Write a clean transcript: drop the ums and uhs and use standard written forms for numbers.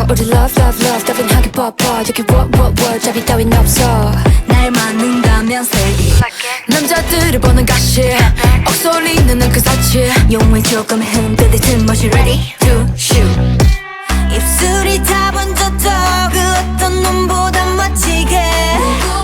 우리 love love love 따분하게 뻗어 여기 what 잡이 따윈 없어 날 맞는다면 say it 남자들을 보는 가시 억소리는 그 사치 용을 조금 흔들릴 틈 멋이 ready to shoot 입술이 다 번졌어 그 어떤 놈보다 멋지게